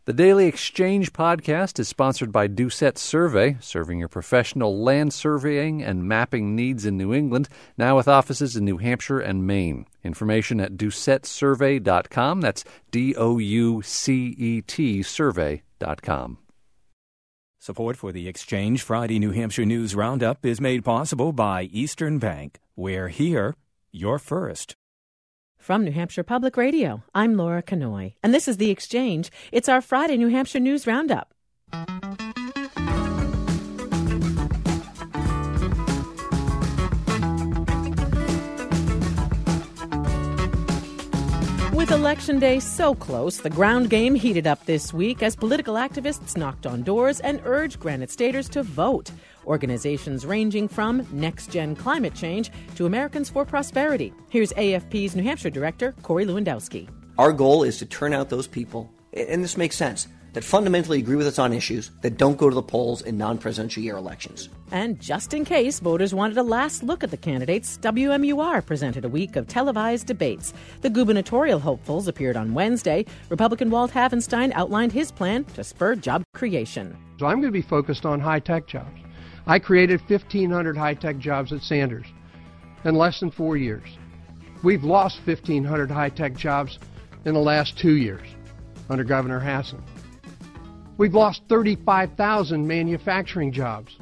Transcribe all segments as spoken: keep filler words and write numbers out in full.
The Daily Exchange podcast is sponsored by Doucette Survey, serving your professional land surveying and mapping needs in New England, now with offices in New Hampshire and Maine. Information at doucette survey dot com. That's D O U C E T survey dot com. Support for the Exchange Friday New Hampshire News Roundup is made possible by Eastern Bank, where here, you're first. From New Hampshire Public Radio, I'm Laura Canoy, and this is The Exchange. It's our Friday New Hampshire News Roundup. With Election Day so close, the ground game heated up this week as political activists knocked on doors and urged Granite Staters to vote. Organizations ranging from Next Gen Climate Change to Americans for Prosperity. Here's A F P's New Hampshire Director, Corey Lewandowski. Our goal is to turn out those people, and this makes sense, that fundamentally agree with us on issues that don't go to the polls in non-presidential year elections. And just in case voters wanted a last look at the candidates, W M U R presented a week of televised debates. The gubernatorial hopefuls appeared on Wednesday. Republican Walt Havenstein outlined his plan to spur job creation. So I'm going to be focused on high-tech jobs. I created fifteen hundred high-tech jobs at Sanders in less than four years. We've lost fifteen hundred high-tech jobs in the last two years under Governor Hassan. We've lost thirty-five thousand manufacturing jobs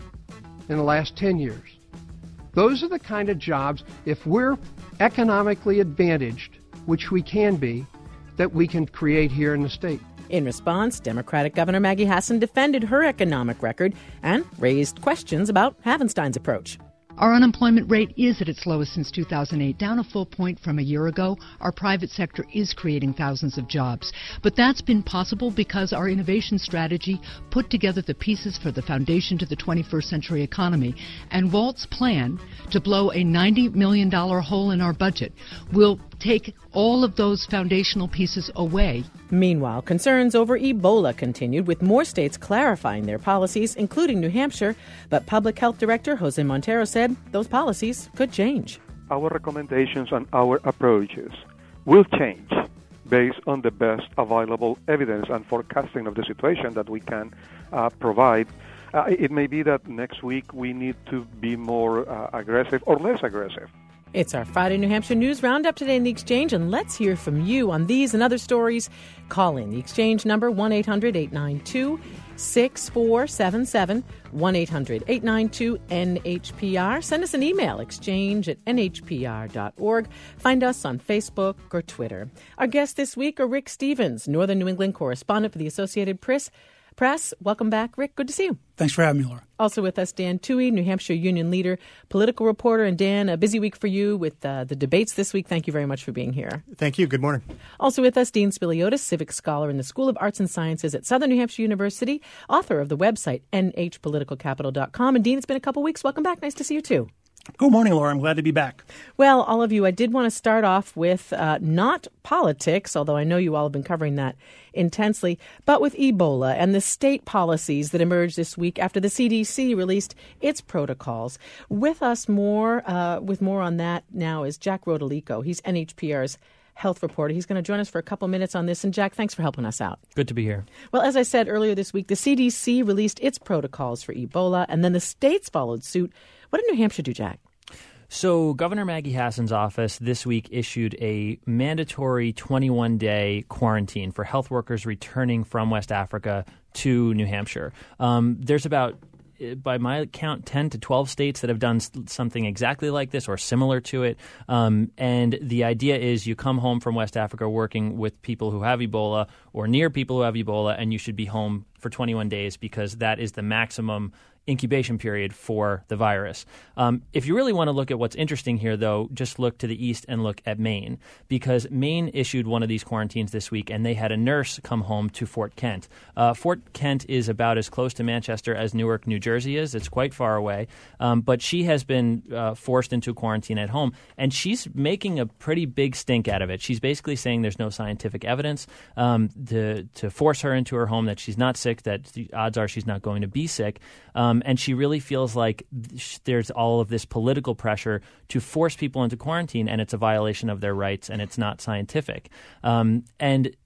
in the last ten years. Those are the kind of jobs, if we're economically advantaged, which we can be, that we can create here in the state. In response, Democratic Governor Maggie Hassan defended her economic record and raised questions about Havenstein's approach. Our unemployment rate is at its lowest since two thousand eight, down a full point from a year ago. Our private sector is creating thousands of jobs. But that's been possible because our innovation strategy put together the pieces for the foundation to the twenty-first century economy. And Walt's plan to blow a ninety million dollars hole in our budget will take all of those foundational pieces away. Meanwhile, concerns over Ebola continued, with more states clarifying their policies, including New Hampshire. But Public Health Director Jose Montero said those policies could change. Our recommendations and our approaches will change based on the best available evidence and forecasting of the situation that we can uh, provide. Uh, it may be that next week we need to be more uh, aggressive or less aggressive. It's our Friday New Hampshire News Roundup today in The Exchange, and let's hear from you on these and other stories. Call in the Exchange number, one eight hundred eight nine two six four seven seven, one eight hundred eight nine two N H P R. Send us an email, exchange at N H P R dot org. Find us on Facebook or Twitter. Our guests this week are Rick Stevens, Northern New England correspondent for the Associated Press. Press. Welcome back, Rick. Good to see you. Thanks for having me, Laura. Also with us, Dan Toohey, New Hampshire Union leader, political reporter. And Dan, a busy week for you with uh, the debates this week. Thank you very much for being here. Thank you. Good morning. Also with us, Dean Spiliotis, civic scholar in the School of Arts and Sciences at Southern New Hampshire University, author of the website N H political capital dot com. And Dean, it's been a couple weeks. Welcome back. Nice to see you, too. Good morning, Laura. I'm glad to be back. Well, all of you, I did want to start off with uh, not politics, although I know you all have been covering that intensely, but with Ebola and the state policies that emerged this week after the C D C released its protocols. With us more, uh, with more on that now is Jack Rodolico. He's N H P R's health reporter. He's going to join us for a couple minutes on this. And Jack, thanks for helping us out. Good to be here. Well, as I said earlier this week, the C D C released its protocols for Ebola, and then the states followed suit. What did New Hampshire do, Jack? So Governor Maggie Hassan's office this week issued a mandatory twenty-one day quarantine for health workers returning from West Africa to New Hampshire. Um, there's about, by my count, ten to twelve states that have done something exactly like this or similar to it. Um, and the idea is you come home from West Africa working with people who have Ebola or near people who have Ebola, and you should be home for twenty-one days because that is the maximum incubation period for the virus. Um, if you really want to look at what's interesting here, though, just look to the east and look at Maine, because Maine issued one of these quarantines this week, and they had a nurse come home to Fort Kent. Uh, Fort Kent is about as close to Manchester as Newark, New Jersey is. It's quite far away, um, but she has been uh, forced into quarantine at home, and she's making a pretty big stink out of it. She's basically saying there's no scientific evidence um, to, to force her into her home, that she's not sick, that the odds are she's not going to be sick. Um, and she really feels like th- there's all of this political pressure to force people into quarantine, and it's a violation of their rights, and it's not scientific. Um, and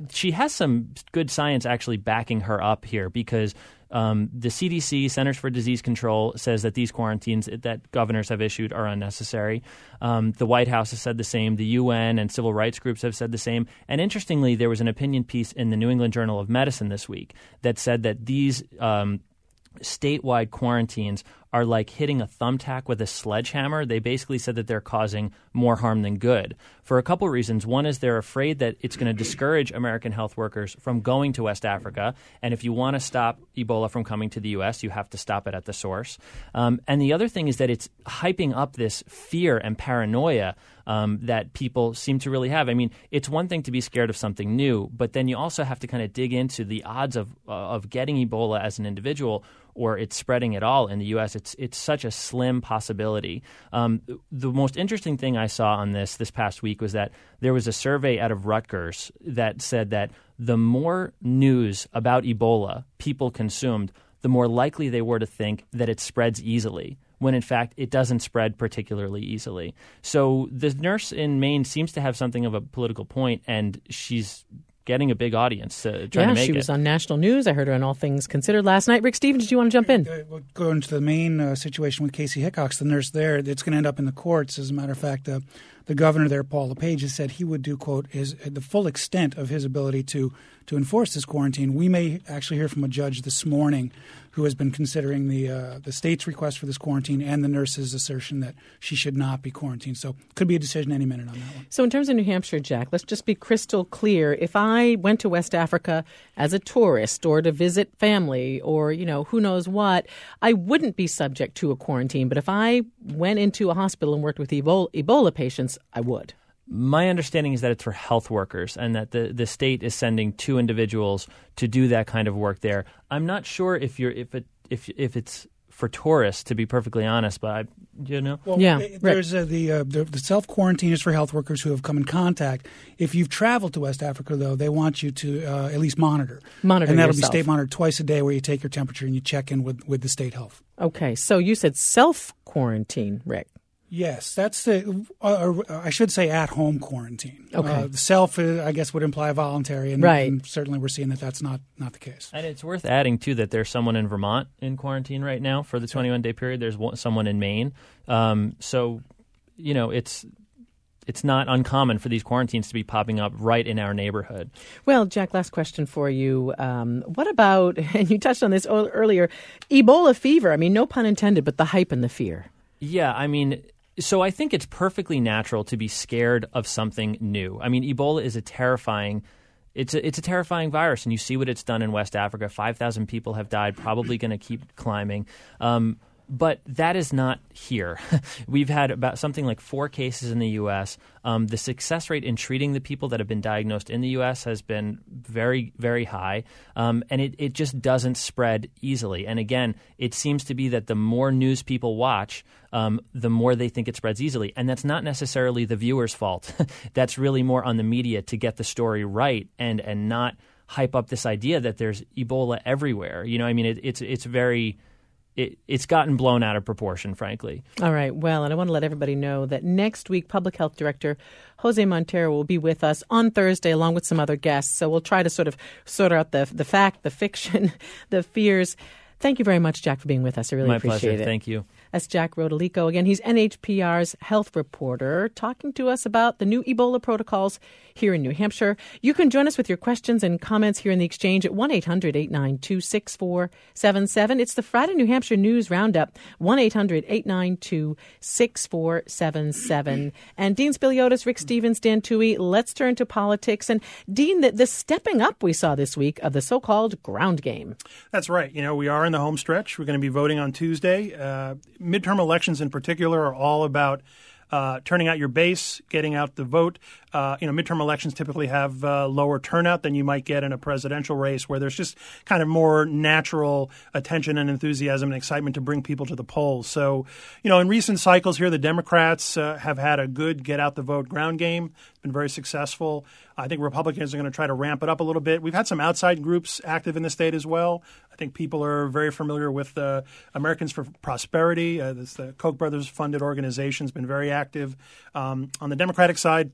she has some good science actually backing her up here because um, the C D C, Centers for Disease Control, says that these quarantines that governors have issued are unnecessary. Um, the White House has said the same. The U N and civil rights groups have said the same. And interestingly, there was an opinion piece in the New England Journal of Medicine this week that said that these um, statewide quarantines are like hitting a thumbtack with a sledgehammer. They basically said that they're causing more harm than good for a couple of reasons. One is they're afraid that it's going to discourage American health workers from going to West Africa. And if you want to stop Ebola from coming to the U S, you have to stop it at the source. Um, and the other thing is that it's hyping up this fear and paranoia um, that people seem to really have. I mean, it's one thing to be scared of something new, but then you also have to kind of dig into the odds of uh, of getting Ebola as an individual or it's spreading at all in the U S. It's it's such a slim possibility. Um, the most interesting thing I saw on this this past week was that there was a survey out of Rutgers that said that the more news about Ebola people consumed, the more likely they were to think that it spreads easily, when in fact it doesn't spread particularly easily. So the nurse in Maine seems to have something of a political point, and she's getting a big audience to try yeah, to make it. Yeah, she was on national news. I heard her on All Things Considered last night. Rick Stevens, do you want to jump in? Uh, we'll go into the Maine uh, situation with Casey Hickox, the nurse there. It's going to end up in the courts. As a matter of fact, uh, the governor there, Paul LePage, has said he would do, quote, his, the full extent of his ability to to enforce this quarantine. We may actually hear from a judge this morning who has been considering the uh, the state's request for this quarantine and the nurse's assertion that she should not be quarantined. So it could be a decision any minute on that one. So in terms of New Hampshire, Jack, let's just be crystal clear. If I went to West Africa as a tourist or to visit family or, you know, who knows what, I wouldn't be subject to a quarantine. But if I went into a hospital and worked with Ebola, Ebola patients, I would. My understanding is that it's for health workers and that the, the state is sending two individuals to do that kind of work there. I'm not sure if you're if it if if it's for tourists, to be perfectly honest, but I, you know, well, yeah, there's uh, the, uh, the the self quarantine is for health workers who have come in contact. If you've traveled to West Africa, though, they want you to uh, at least monitor, monitor, and that'll yourself. be state monitored twice a day, where you take your temperature and you check in with with the state health. Okay, so you said self quarantine, Rick. Yes, that's the. Uh, I should say at-home quarantine. Okay, uh, the self, uh, I guess, would imply voluntary, and, right. and certainly we're seeing that that's not not the case. And it's worth adding too that there's someone in Vermont in quarantine right now for the twenty-one day period. There's one, someone in Maine, um, so you know it's. It's not uncommon for these quarantines to be popping up right in our neighborhood. Well, Jack, last question for you. Um, what about, and you touched on this earlier, Ebola fever? I mean, no pun intended, but the hype and the fear. Yeah, I mean, so I think it's perfectly natural to be scared of something new. I mean, Ebola is a terrifying It's a, it's a terrifying virus, and you see what it's done in West Africa. five thousand people have died, probably going to keep climbing. Um, But that is not here. We've had about something like four cases in the U S. Um, the success rate in treating the people that have been diagnosed in the U S has been very, very high, um, and it, it just doesn't spread easily. And again, it seems to be that the more news people watch, um, the more they think it spreads easily. And that's not necessarily the viewer's fault. That's really more on the media to get the story right and, and not hype up this idea that there's Ebola everywhere. You know, I mean, it, it's it's very... It, it's gotten blown out of proportion, frankly. All right. Well, and I want to let everybody know that next week, Public Health Director Jose Montero will be with us on Thursday, along with some other guests. So we'll try to sort of sort out the the fact, the fiction, the fears. Thank you very much, Jack, for being with us. I really My appreciate pleasure. it. Thank you. That's Jack Rodolico. Again, he's N H P R's health reporter, talking to us about the new Ebola protocols here in New Hampshire. You can join us with your questions and comments here in the Exchange at one eight hundred eight nine two six four seven seven. It's the Friday New Hampshire News Roundup, one eight hundred eight nine two six four seven seven. And Dean Spiliotis, Rick Stevens, Dan Toohey, let's turn to politics. And Dean, the, the stepping up we saw this week of the so-called ground game. That's right. You know, we are in the home stretch. We're going to be voting on Tuesday. Uh, midterm elections in particular are all about uh, turning out your base, getting out the vote. Uh, you know, midterm elections typically have uh, lower turnout than you might get in a presidential race, where there's just kind of more natural attention and enthusiasm and excitement to bring people to the polls. So, you know, in recent cycles here, the Democrats uh, have had a good get-out-the-vote ground game. It's been very successful. I think Republicans are going to try to ramp it up a little bit. We've had some outside groups active in the state as well. I think people are very familiar with uh, Americans for Prosperity. Uh, this, the Koch brothers-funded organization has been very active. Um, on the Democratic side, uh,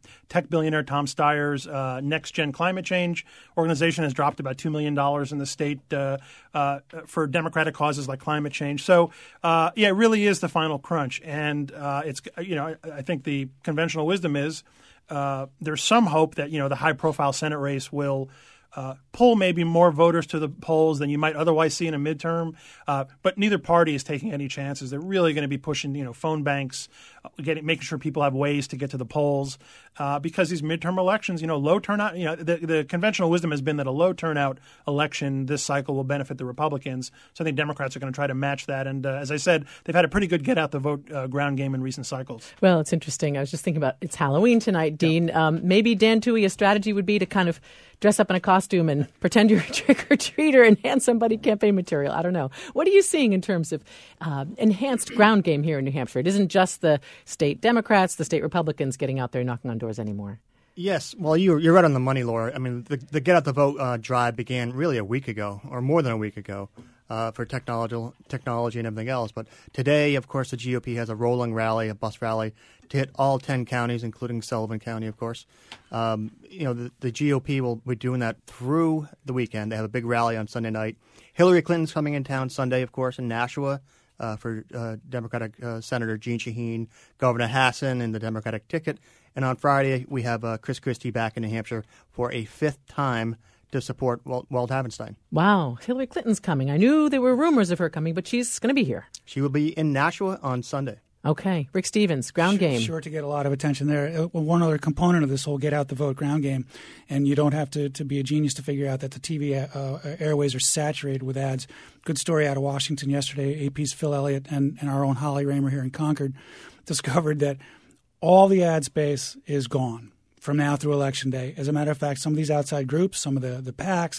tech billionaire Tom Steyer's uh, Next Gen Climate Change organization has dropped about two million dollars in the state uh, uh, for democratic causes like climate change. So, uh, yeah, it really is the final crunch. And uh, it's, you know, I, I think the conventional wisdom is uh, there's some hope that, you know, the high-profile Senate race will Uh, pull maybe more voters to the polls than you might otherwise see in a midterm. Uh, but neither party is taking any chances. They're really going to be pushing, you know, phone banks, uh, getting, making sure people have ways to get to the polls uh, because these midterm elections, you know, low turnout, you know, the, the conventional wisdom has been that a low turnout election this cycle will benefit the Republicans. So I think Democrats are going to try to match that. And uh, as I said, they've had a pretty good get out the vote uh, ground game in recent cycles. Well, it's interesting. I was just thinking about it's Halloween tonight, Dean. Yeah. Um, maybe, Dan Toohey, a strategy would be to kind of dress up in a costume and pretend you're a trick-or-treater and hand somebody campaign material. I don't know. What are you seeing in terms of uh, enhanced ground game here in New Hampshire? It isn't just the state Democrats, the state Republicans getting out there knocking on doors anymore. Yes. Well, you, you're right on the money, Laura. I mean, the, the Get Out the Vote uh, drive began really a week ago, or more than a week ago, uh, for technology, technology and everything else. But today, of course, the G O P has a rolling rally, a bus rally, to hit all ten counties, including Sullivan County, of course. Um, you know, the, the G O P will be doing that through the weekend. They have a big rally on Sunday night. Hillary Clinton's coming in town Sunday, of course, in Nashua uh, for uh, Democratic uh, Senator Jeanne Shaheen, Governor Hassan in the Democratic ticket. And on Friday, we have uh, Chris Christie back in New Hampshire for a fifth time to support Walt, Walt Havenstein. Wow. Hillary Clinton's coming. I knew there were rumors of her coming, but she's going to be here. She will be in Nashua on Sunday. Okay. Rick Stevens, ground sure, game. Sure to get a lot of attention there. Uh, one other component of this whole get out the vote ground game, and you don't have to, to be a genius to figure out that the T V uh, airways are saturated with ads. Good story out of Washington yesterday. A P's Phil Elliott and, and our own Holly Raymer here in Concord discovered that all the ad space is gone from now through Election Day. As a matter of fact, some of these outside groups, some of the, the PACs,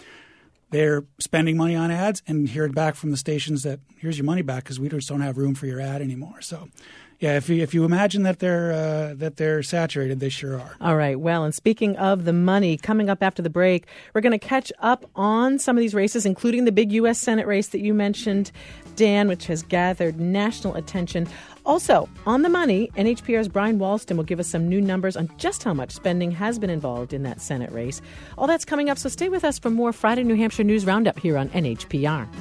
they're spending money on ads and hearing back from the stations that here's your money back because we just don't have room for your ad anymore. So, yeah, if you if you imagine that they're uh, that they're saturated, they sure are. All right. Well, and speaking of the money, coming up after the break, we're going to catch up on some of these races, including the big U S Senate race that you mentioned, Dan, which has gathered national attention. Also, on the money, N H P R's Brian Walston will give us some new numbers on just how much spending has been involved in that Senate race. All that's coming up, so stay with us for more Friday New Hampshire News Roundup here on N H P R.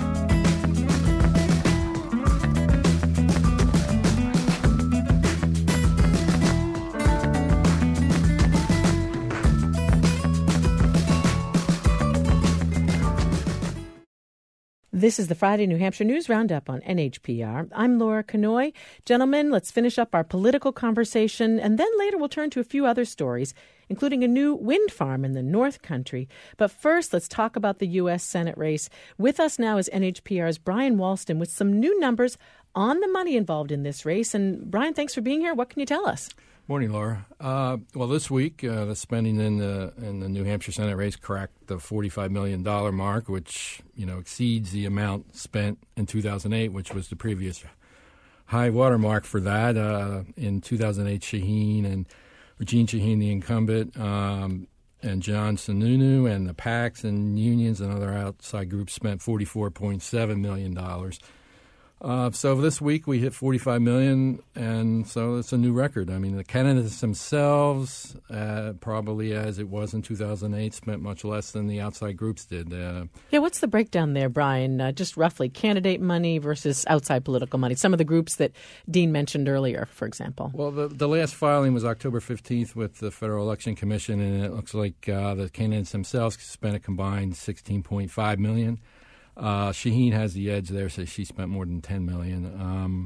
This is the Friday New Hampshire News Roundup on N H P R. I'm Laura Kanoy. Gentlemen, let's finish up our political conversation, and then later we'll turn to a few other stories, including a new wind farm in the North Country. But first, let's talk about the U S Senate race. With us now is N H P R's Brian Walston with some new numbers on the money involved in this race. And Brian, thanks for being here. What can you tell us? Morning, Laura. Uh, well, this week, uh, the spending in the in the New Hampshire Senate race cracked the forty-five million dollars mark, which, you know, exceeds the amount spent in two thousand eight, which was the previous high water mark for that. Uh, in two thousand eight, Shaheen and Jeanne Shaheen, the incumbent, um, and John Sununu and the PACs and unions and other outside groups spent forty-four point seven million dollars. Uh, so this week we hit forty-five million dollars, and so it's a new record. I mean, the candidates themselves, uh, probably as it was in two thousand eight, spent much less than the outside groups did. Uh, yeah, what's the breakdown there, Brian? Uh, just roughly, candidate money versus outside political money. Some of the groups that Dean mentioned earlier, for example. Well, the, the last filing was October fifteenth with the Federal Election Commission, and it looks like uh, the candidates themselves spent a combined sixteen point five million dollars. Uh, Shaheen has the edge there, so she spent more than ten million dollars, um,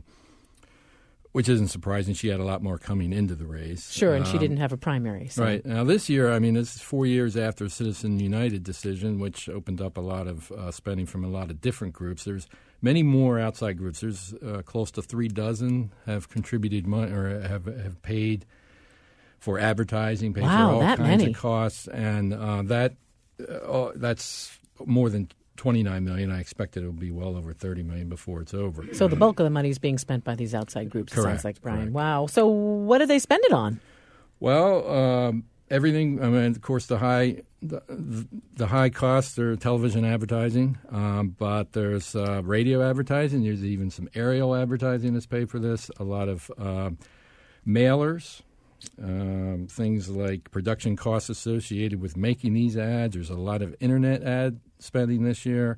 which isn't surprising. She had a lot more coming into the race. Sure, and um, she didn't have a primary. So. Right. Now, this year, I mean, this is four years after Citizen United decision, which opened up a lot of uh, spending from a lot of different groups. There's many more outside groups. There's uh, close to three dozen have contributed money or have, have paid for advertising, paid wow, for all that kinds many. of costs, and uh, that uh, that's more than twenty-nine million dollars. I expect it will be well over thirty million dollars before it's over. So the bulk of the money is being spent by these outside groups, it correct, sounds like, Brian. Correct. Wow. So what do they spend it on? Well, um, everything. I mean, of course, the high the, the high costs are television advertising, um, but there's uh, radio advertising. There's even some aerial advertising that's paid for this. A lot of uh, mailers. Um, things like production costs associated with making these ads. There's a lot of internet ad spending this year.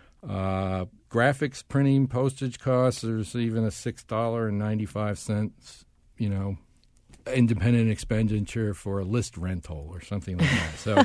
Uh, graphics, printing, postage costs. There's even a six dollars and ninety-five cents, you know, independent expenditure for a list rental or something like that. So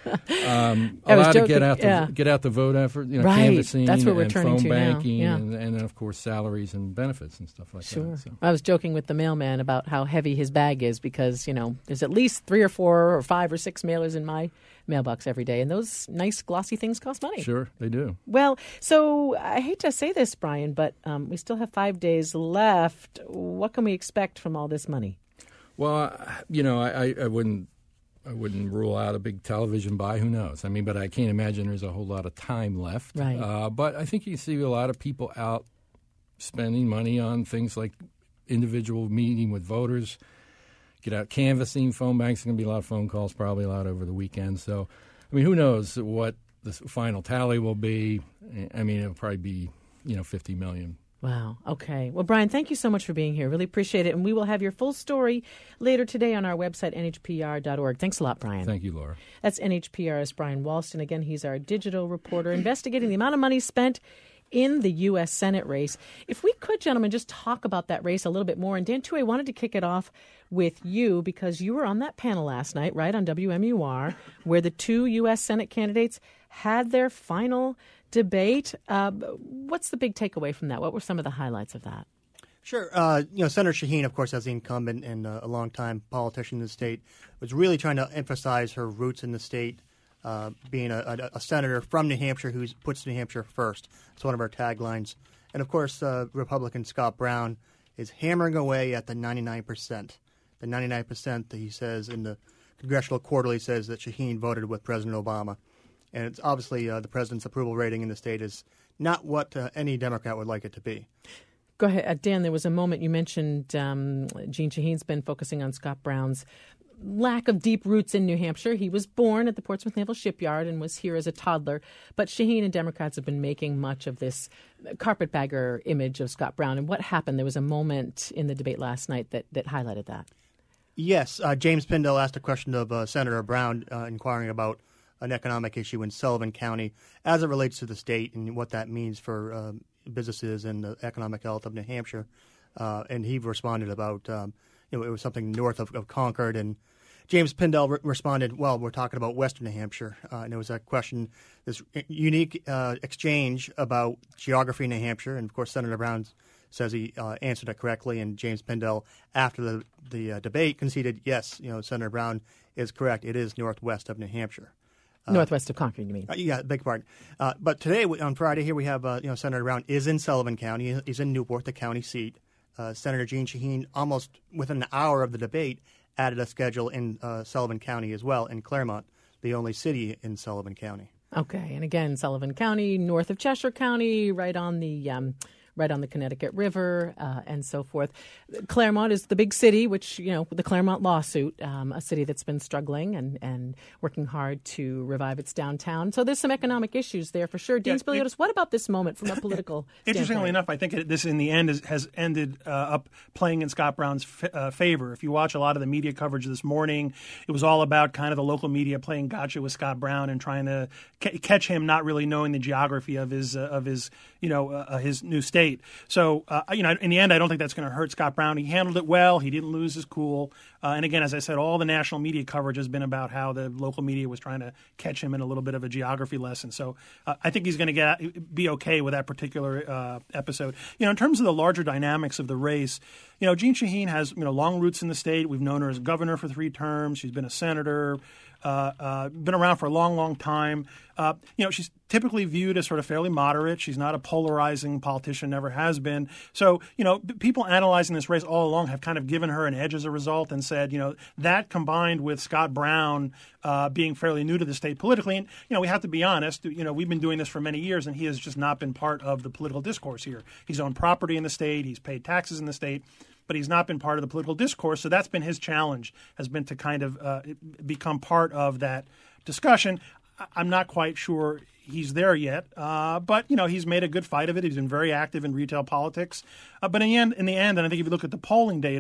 um, a lot joking, of get out the yeah. get out the vote effort, you know, right. canvassing That's what we're and turning phone to banking, now. Yeah. and, and then of course salaries and benefits and stuff like sure. that. So. I was joking with the mailman about how heavy his bag is because you know there's at least three or four or five or six mailers in my mailbox every day, and those nice glossy things cost money. Sure, they do. Well, so I hate to say this, Brian, but um, we still have five days left. What can we expect from all this money? Well, you know, I, I wouldn't I wouldn't rule out a big television buy. Who knows? I mean, but I can't imagine there's a whole lot of time left. Right. Uh, but I think you see a lot of people out spending money on things like individual meeting with voters, get out canvassing, phone banks. There's going to be a lot of phone calls, probably a lot over the weekend. So, I mean, who knows what the final tally will be? I mean, it'll probably be, you know, fifty million. Wow. Okay. Well, Brian, thank you so much for being here. Really appreciate it. And we will have your full story later today on our website, N H P R dot org. Thanks a lot, Brian. Thank you, Laura. That's N H P R's Brian Walston. Again, he's our digital reporter investigating the amount of money spent in the U S. Senate race. If we could, gentlemen, just talk about that race a little bit more. And Dan Tuohy, wanted to kick it off with you because you were on that panel last night, right, on W M U R, where the two U S. Senate candidates had their final debate. Uh, what's the big takeaway from that? What were some of the highlights of that? Sure. Uh, you know, Senator Shaheen, of course, as the incumbent and uh, a longtime politician in the state, was really trying to emphasize her roots in the state, uh, being a, a, a senator from New Hampshire who puts New Hampshire first. It's one of our taglines. And, of course, uh, Republican Scott Brown is hammering away at the ninety-nine percent. The ninety-nine percent that he says in the Congressional Quarterly says that Shaheen voted with President Obama. And it's obviously uh, the president's approval rating in the state is not what uh, any Democrat would like it to be. Go ahead. Uh, Dan, there was a moment you mentioned um, Jeanne Shaheen's been focusing on Scott Brown's lack of deep roots in New Hampshire. He was born at the Portsmouth Naval Shipyard and was here as a toddler. But Shaheen and Democrats have been making much of this carpetbagger image of Scott Brown. And what happened? There was a moment in the debate last night that, that highlighted that. Yes. Uh, James Pindell asked a question of uh, Senator Brown uh, inquiring about an economic issue in Sullivan County as it relates to the state and what that means for um, businesses and the economic health of New Hampshire. Uh, and he responded about, um, you know, it was something north of, of Concord. And James Pindell re- responded, well, we're talking about western New Hampshire. Uh, and it was a question, this unique uh, exchange about geography in New Hampshire. And, of course, Senator Brown says he uh, answered it correctly. And James Pindell, after the, the uh, debate, conceded, yes, you know, Senator Brown is correct. It is northwest of New Hampshire. Northwest of Concord, you mean? Uh, yeah, beg your pardon. Uh, but today, on Friday, here we have, uh, you know, Senator Brown is in Sullivan County. He's in Newport, the county seat. Uh, Senator Jeanne Shaheen, almost within an hour of the debate, added a schedule in uh, Sullivan County as well, in Claremont, the only city in Sullivan County. Okay, and again, Sullivan County, north of Cheshire County, right on the um, right on the Connecticut River, uh, and so forth. Claremont is the big city, which, you know, the Claremont lawsuit, um, a city that's been struggling and, and working hard to revive its downtown. So there's some economic issues there for sure. Dean yeah, Spiliotis, what about this moment from a political Interestingly standpoint? enough, I think it, this in the end is, has ended uh, up playing in Scott Brown's f- uh, favor. If you watch a lot of the media coverage this morning, it was all about kind of the local media playing gotcha with Scott Brown and trying to c- catch him not really knowing the geography of his, uh, of his, you know, uh, his new state. So, uh, you know, in the end, I don't think that's going to hurt Scott Brown. He handled it well. He didn't lose his cool. Uh, and again, as I said, all the national media coverage has been about how the local media was trying to catch him in a little bit of a geography lesson. So uh, I think he's going to get be okay with that particular uh, episode. You know, in terms of the larger dynamics of the race, you know, Jeanne Shaheen has, you know, long roots in the state. We've known her as governor for three terms. She's been a senator. Uh, uh, been around for a long, long time. Uh, you know, she's typically viewed as sort of fairly moderate. She's not a polarizing politician, never has been. So, you know, p- people analyzing this race all along have kind of given her an edge as a result and said, you know, that combined with Scott Brown uh, being fairly new to the state politically, and, you know, we have to be honest, you know, we've been doing this for many years and he has just not been part of the political discourse here. He's owned property in the state. He's paid taxes in the state. But he's not been part of the political discourse. So that's been his challenge, has been to kind of uh, become part of that discussion. I'm not quite sure he's there yet, uh, but, you know, he's made a good fight of it. He's been very active in retail politics. Uh, but in the end, in the end, and I think if you look at the polling data,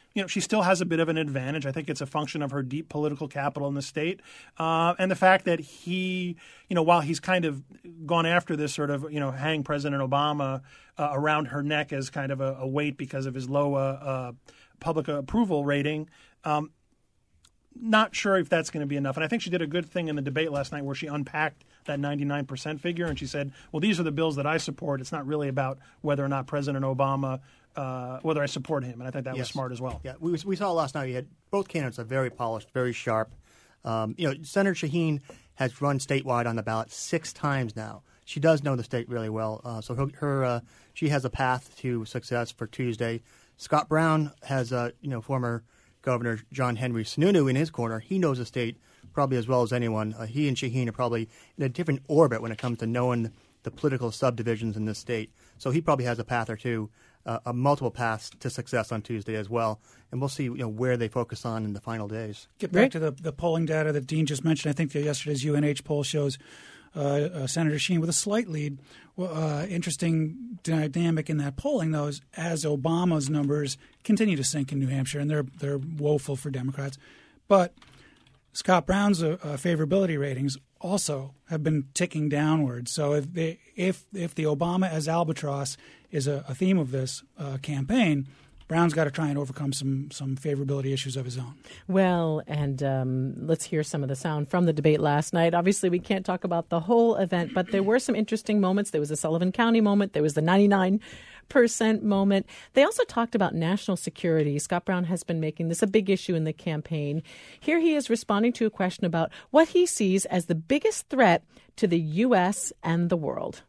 you know, she still has a bit of an advantage. I think it's a function of her deep political capital in the state, uh, and the fact that he, you know, while he's kind of gone after this sort of, you know, hang President Obama uh, around her neck as kind of a, a weight because of his low uh, uh, public approval rating. Um, Not sure if that's going to be enough. And I think she did a good thing in the debate last night where she unpacked that ninety-nine percent figure. And she said, well, these are the bills that I support. It's not really about whether or not President Obama, uh, whether I support him. And I think that yes. was smart as well. Yeah, we, we saw last night. You had both candidates are very polished, very sharp. Um, you know, Senator Shaheen has run statewide on the ballot six times now. She does know the state really well. Uh, so her, her uh, she has a path to success for Tuesday. Scott Brown has a, you know, former Governor John Henry Sununu in his corner. He knows the state probably as well as anyone. Uh, he and Shaheen are probably in a different orbit when it comes to knowing the political subdivisions in this state. So he probably has a path or two, uh, a multiple paths to success on Tuesday as well. And we'll see, you know, where they focus on in the final days. Get back to the, the polling data that Dean just mentioned. I think that yesterday's U N H poll shows uh, uh, Senator Shaheen with a slight lead. Well, uh, interesting dynamic in that polling, though, is as Obama's numbers continue to sink in New Hampshire, and they're they're woeful for Democrats. But Scott Brown's uh, uh, favorability ratings also have been ticking downward. So if they, if if the Obama as albatross is a, a theme of this uh, campaign, Brown's got to try and overcome some some favorability issues of his own. Well, and um, let's hear some of the sound from the debate last night. Obviously, we can't talk about the whole event, but there were some interesting moments. There was the Sullivan County moment. There was the ninety-nine percent moment. They also talked about national security. Scott Brown has been making this a big issue in the campaign. Here he is responding to a question about what he sees as the biggest threat to the U S and the world.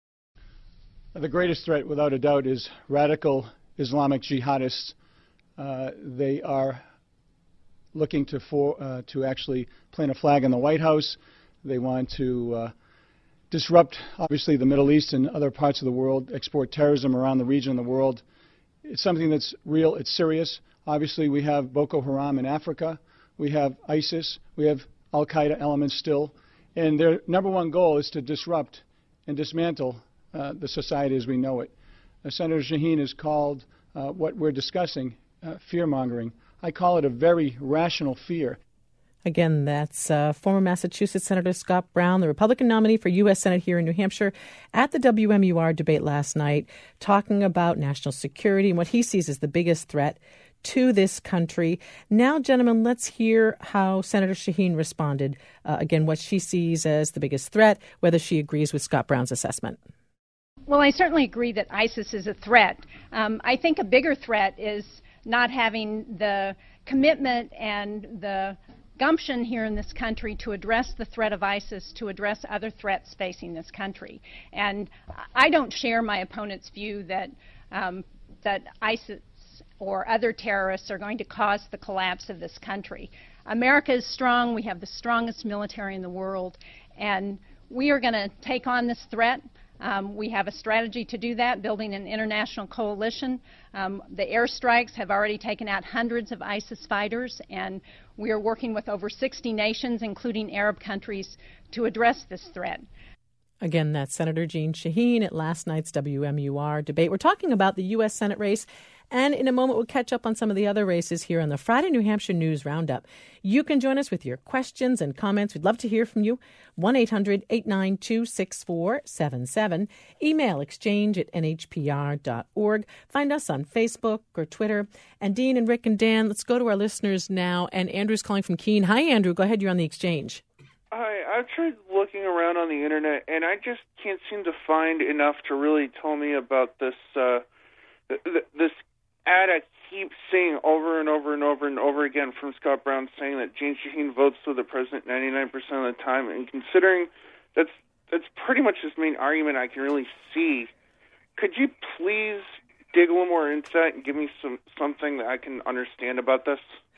The greatest threat, without a doubt, is radical Islamic jihadists. Uh, they are looking to for uh, to actually plant a flag in the White House. They want to uh, disrupt, obviously, the Middle East and other parts of the world, export terrorism around the region of the world. It's something that's real. It's serious. Obviously, we have Boko Haram in Africa. We have ISIS. We have al-Qaeda elements still. And their number one goal is to disrupt and dismantle uh, the society as we know it. Uh, Senator Shaheen has called uh, what we're discussing uh, fear-mongering. I call it a very rational fear. Again, that's uh, former Massachusetts Senator Scott Brown, the Republican nominee for U S Senate here in New Hampshire, at the W M U R debate last night, talking about national security and what he sees as the biggest threat to this country. Now, gentlemen, let's hear how Senator Shaheen responded. Uh, again, what she sees as the biggest threat, whether she agrees with Scott Brown's assessment. Well, I certainly agree that ISIS is a threat. Um, I think a bigger threat is not having the commitment and the gumption here in this country to address the threat of ISIS, to address other threats facing this country. And I don't share my opponent's view that um, that ISIS or other terrorists are going to cause the collapse of this country. America is strong. We have the strongest military in the world, and we are going to take on this threat. Um, we have a strategy to do that, building an international coalition. Um, the airstrikes have already taken out hundreds of ISIS fighters, and we are working with over sixty nations, including Arab countries, to address this threat. Again, that's Senator Jeanne Shaheen at last night's W M U R debate. We're talking about the U S Senate race, and in a moment we'll catch up on some of the other races here on the Friday New Hampshire News Roundup. You can join us with your questions and comments. We'd love to hear from you. one eight hundred eight nine two six four seven seven. Email exchange at n h p r dot org. Find us on Facebook or Twitter. And Dean and Rick and Dan, let's go to our listeners now. And Andrew's calling from Keene. Hi, Andrew. Go ahead. You're on the exchange. Hi, I've tried looking around on the internet, and I just can't seem to find enough to really tell me about this uh, th- th- this ad I keep seeing over and over and over and over again from Scott Brown saying that Jeanne Shaheen votes for the president ninety-nine percent of the time, and considering that's that's pretty much his main argument I can really see, could you please dig a little more into that and give me some something that I can understand about this?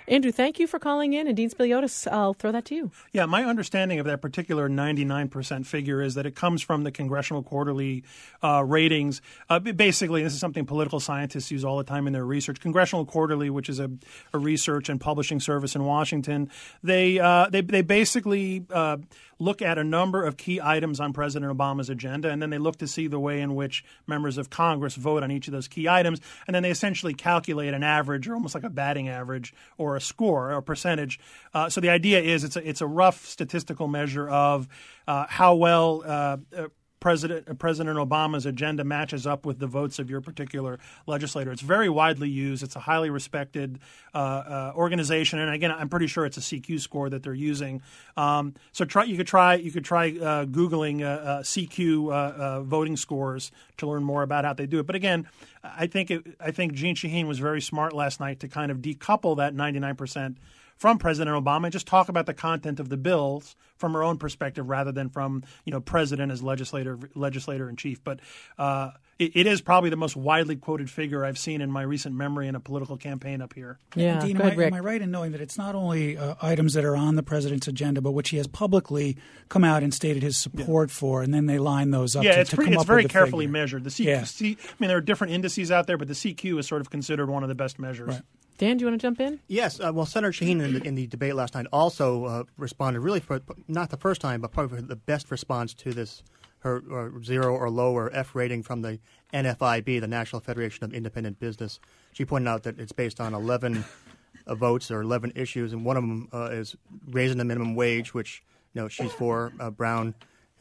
Andrew, thank you for calling in. And Dean Spiliotis, I'll throw that to you. Yeah, my understanding of that particular ninety-nine percent figure is that it comes from the Congressional Quarterly uh, ratings. Uh, basically, this is something political scientists use all the time in their research. Congressional Quarterly, which is a, a research and publishing service in Washington, they uh, they, they basically uh, look at a number of key items on President Obama's agenda, and then they look to see the way in which members of Congress vote on each of those key items, and then they essentially calculate an average, or almost like a batting average, or a score, or a percentage. Uh, so the idea is it's a, it's a rough statistical measure of uh, how well uh, uh, President President Obama's agenda matches up with the votes of your particular legislator. It's very widely used. It's a highly respected uh, uh, organization, and again, I'm pretty sure it's a C Q score that they're using. Um, so try you could try you could try uh, googling uh, uh, C Q uh, uh, voting scores to learn more about how they do it. But again, I think it, I think Jeanne Shaheen was very smart last night to kind of decouple that ninety-nine percent from President Obama and just talk about the content of the bills from her own perspective rather than from, you know, President as legislator legislator in chief. But uh, it, it is probably the most widely quoted figure I've seen in my recent memory in a political campaign up here. Yeah, Dean, go am, ahead, I, Rick. am I right in knowing that it's not only uh, items that are on the president's agenda, but which he has publicly come out and stated his support yeah. for, and then they line those up yeah, to, it's to pretty, come it's up very with the carefully figure. measured. The C Q, yeah. C, I mean, there are different indices out there, but the C Q is sort of considered one of the best measures. Right. Dan, do you want to jump in? Yes. Uh, well, Senator Shaheen in the, in the debate last night also uh, responded really for not the first time, but probably for the best response to this, her, her zero or lower F rating from the N F I B, the National Federation of Independent Business. She pointed out that it's based on eleven uh, votes or eleven issues, and one of them uh, is raising the minimum wage, which you know she's for. Uh, Brown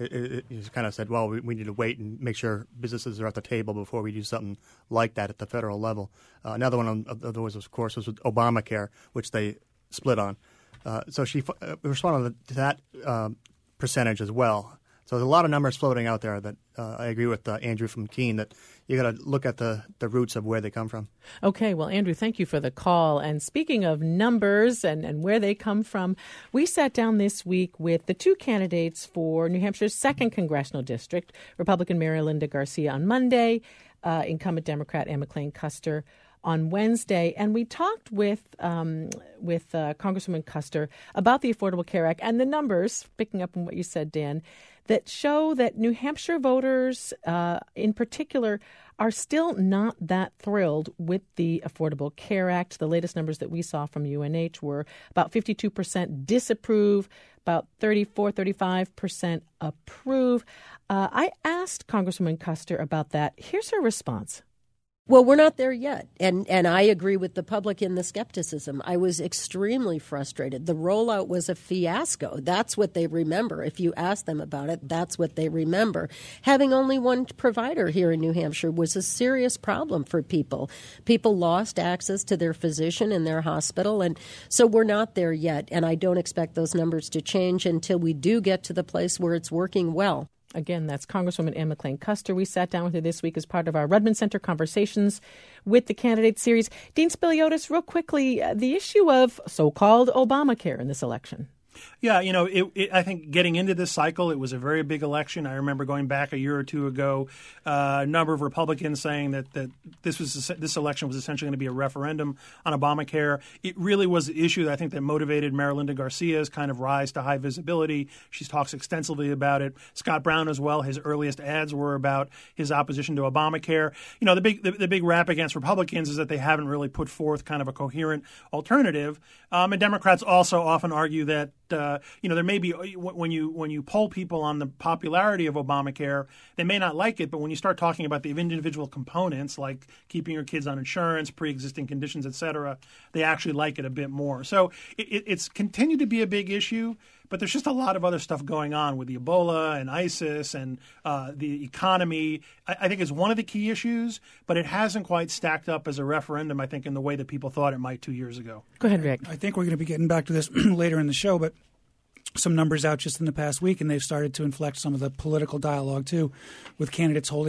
He's kind of said, well, we, we need to wait and make sure businesses are at the table before we do something like that at the federal level. Uh, another one of those, of course, was with Obamacare, which they split on. Uh, so she uh, responded to that uh, percentage as well. So there's a lot of numbers floating out there that uh, I agree with uh, Andrew from Keene that you got to look at the, the roots of where they come from. Okay, well, Andrew, thank you for the call. And speaking of numbers and, and where they come from, we sat down this week with the two candidates for New Hampshire's second congressional district, Republican Mary Linda Garcia on Monday, uh, incumbent Democrat Anne McLean Custer on Wednesday, and we talked with um, with uh, Congresswoman Custer about the Affordable Care Act and the numbers, picking up on what you said, Dan, that show that New Hampshire voters uh, in particular are still not that thrilled with the Affordable Care Act. The latest numbers that we saw from U N H were about fifty-two percent disapprove, about thirty-four, thirty-five percent approve. Uh, I asked Congresswoman Custer about that. Here's her response. Well, we're not there yet, and and I agree with the public in the skepticism. I was extremely frustrated. The rollout was a fiasco. That's what they remember. If you ask them about it, that's what they remember. Having only one provider here in New Hampshire was a serious problem for people. People lost access to their physician in their hospital, and so we're not there yet, and I don't expect those numbers to change until we do get to the place where it's working well. Again, that's Congresswoman Anne McLean Custer. We sat down with her this week as part of our Rudman Center Conversations with the Candidate Series. Dean Spiliotis, real quickly, uh, the issue of so-called Obamacare in this election. Yeah, you know, it, it, I think getting into this cycle, it was a very big election. I remember going back a year or two ago, uh, a number of Republicans saying that, that this was this election was essentially going to be a referendum on Obamacare. It really was the issue that I think that motivated Mary Linda Garcia's kind of rise to high visibility. She talks extensively about it. Scott Brown as well. His earliest ads were about his opposition to Obamacare. You know, the big the, the big rap against Republicans is that they haven't really put forth kind of a coherent alternative. Um, and Democrats also often argue that Uh, you know, there may be when you when you poll people on the popularity of Obamacare, they may not like it, but when you start talking about the individual components like keeping your kids on insurance, pre-existing conditions, et cetera, they actually like it a bit more. So it, it's continued to be a big issue, but there's just a lot of other stuff going on with the Ebola and ISIS and uh, the economy. I, I think it's one of the key issues, but it hasn't quite stacked up as a referendum, I think, in the way that people thought it might two years ago. Go ahead, Rick. I think we're going to be getting back to this later in the show, but some numbers out just in the past week, and they've started to inflect some of the political dialogue, too, with candidates holding up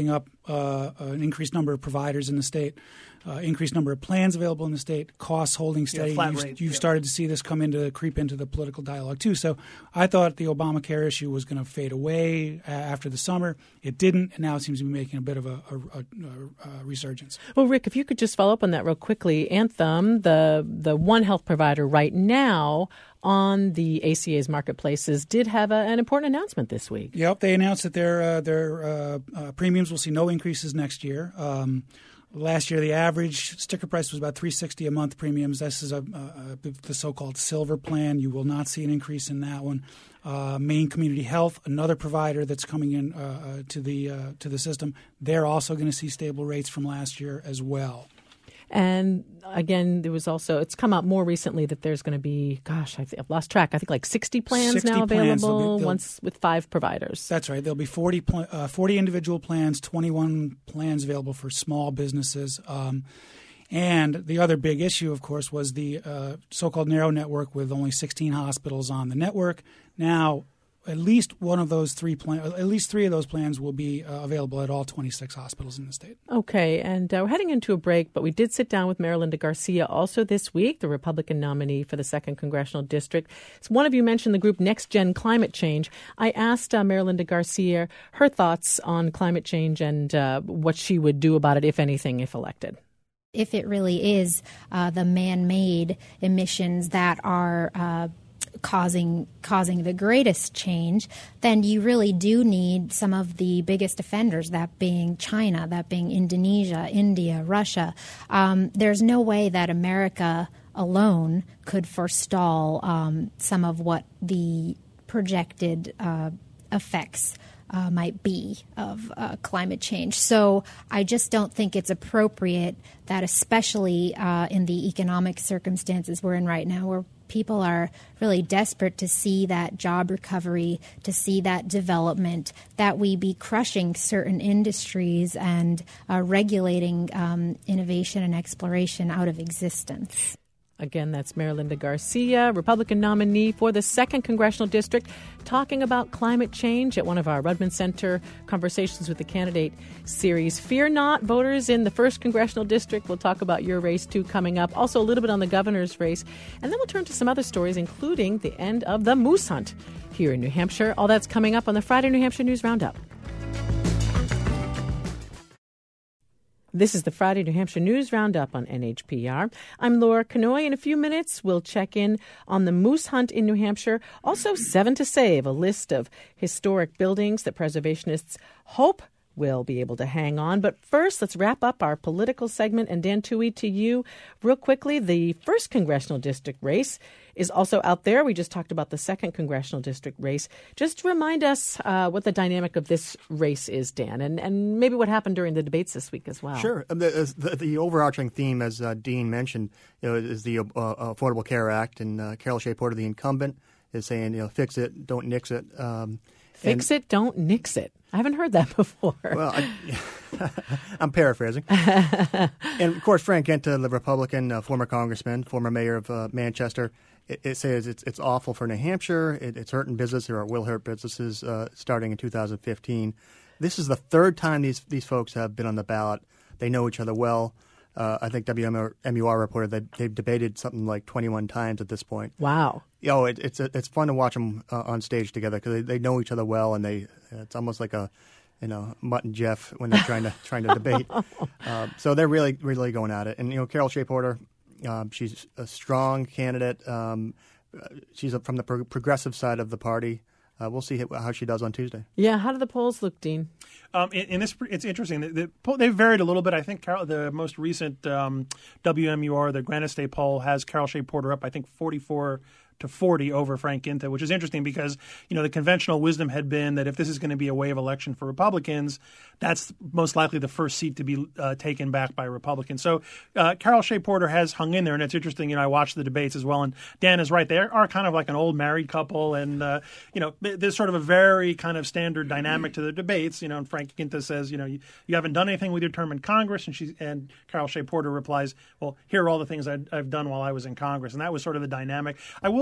uh, an increased number of providers in the state, uh, increased number of plans available in the state, costs holding steady. Yeah, flat you've rate, you've yeah. started to see this come into creep into the political dialogue too. So I thought the Obamacare issue was going to fade away uh, after the summer. It didn't, and now it seems to be making a bit of a, a, a, a resurgence. Well, Rick, if you could just follow up on that real quickly. Anthem, the the one health provider right now on the A C A's marketplaces, did have a, an important announcement this week. Yep, they announced that their uh, their uh, uh, premiums will see no increases next year. Um, last year, the average sticker price was about three hundred sixty dollars a month premiums. This is a, a, a, the so-called silver plan. You will not see an increase in that one. Uh, Maine Community Health, another provider that's coming in uh, uh, to the uh, to the system, they're also going to see stable rates from last year as well. And again, there was also, it's come out more recently that there's going to be, gosh, I've lost track, I think like sixty plans sixty now plans. available, They'll be, they'll, once with five providers. That's right. There'll be forty, pl- uh, forty individual plans, twenty-one plans available for small businesses. Um, and the other big issue, of course, was the uh, so-called narrow network with only sixteen hospitals on the network. Now, at least one of those three plan, at least three of those plans will be uh, available at all twenty-six hospitals in the state. Okay, and uh, we're heading into a break, but we did sit down with Mary Linda Garcia also this week, the Republican nominee for the second Congressional District. So one of you mentioned the group Next Gen Climate Change. I asked uh, Mary Linda Garcia her thoughts on climate change and uh, what she would do about it, if anything, if elected. If it really is uh, the man-made emissions that are uh, causing causing the greatest change, then you really do need some of the biggest offenders, that being China, that being Indonesia, India, Russia. Um, there's no way that America alone could forestall um, some of what the projected uh, effects Uh, might be of uh, climate change. So I just don't think it's appropriate that, especially uh, in the economic circumstances we're in right now, where people are really desperate to see that job recovery, to see that development, that we be crushing certain industries and uh, regulating um, innovation and exploration out of existence. Again, that's Mary Linda Garcia, Republican nominee for the second Congressional District, talking about climate change at one of our Rudman Center Conversations with the Candidate series. Fear not, voters in the first Congressional District. We'll talk about your race, too, coming up. Also, a little bit on the governor's race. And then we'll turn to some other stories, including the end of the moose hunt here in New Hampshire. All that's coming up on the Friday New Hampshire News Roundup. This is the Friday New Hampshire News Roundup on N H P R. I'm Laura Kanoy. In a few minutes, we'll check in on the moose hunt in New Hampshire. Also, Seven to Save, a list of historic buildings that preservationists hope will be able to hang on. But first, let's wrap up our political segment. And Dan Toohey, to you, real quickly, the first Congressional District race is also out there. We just talked about the second Congressional District race. Just remind us uh, what the dynamic of this race is, Dan, and, and maybe what happened during the debates this week as well. Sure. The, the, the overarching theme, as uh, Dean mentioned, you know, is the uh, Affordable Care Act, and uh, Carol Shea Porter, the incumbent, is saying, you know, fix it, don't nix it. Um, Fix and, it, don't nix it. I haven't heard that before. Well, I, I'm paraphrasing. And, of course, Frank Guinta, the Republican, uh, former congressman, former mayor of uh, Manchester, it, it says it's it's awful for New Hampshire. It, it's hurting business, or it will hurt businesses uh, starting in two thousand fifteen. This is the third time these, these folks have been on the ballot. They know each other well. Uh, I think W M U R reported that they've debated something like twenty-one times at this point. Wow. You know, it, it's it's fun to watch them uh, on stage together because they, they know each other well, and they it's almost like a, you know, Mutt and Jeff when they're trying to trying to debate. Uh, so they're really really going at it. And you know, Carol Shea Porter, um, she's a strong candidate. Um, she's from the pro- progressive side of the party. Uh, we'll see how she does on Tuesday. Yeah, how do the polls look, Dean? Um, in, in this, it's interesting. The, the poll, they've varied a little bit. I think Carol, the most recent um, W M U R, the Granite State poll, has Carol Shea Porter up, I think, forty-four to forty over Frank Guinta, which is interesting because, you know, the conventional wisdom had been that if this is going to be a wave election for Republicans, that's most likely the first seat to be uh, taken back by Republicans. So uh, Carol Shea Porter has hung in there, and it's interesting. You know, I watched the debates as well, and Dan is right. They are kind of like an old married couple, and, uh, you know, there's sort of a very kind of standard dynamic to the debates. You know, and Frank Guinta says, you know, you, you haven't done anything with your term in Congress, and she and Carol Shea Porter replies, well, here are all the things I'd, I've done while I was in Congress, and that was sort of the dynamic. I will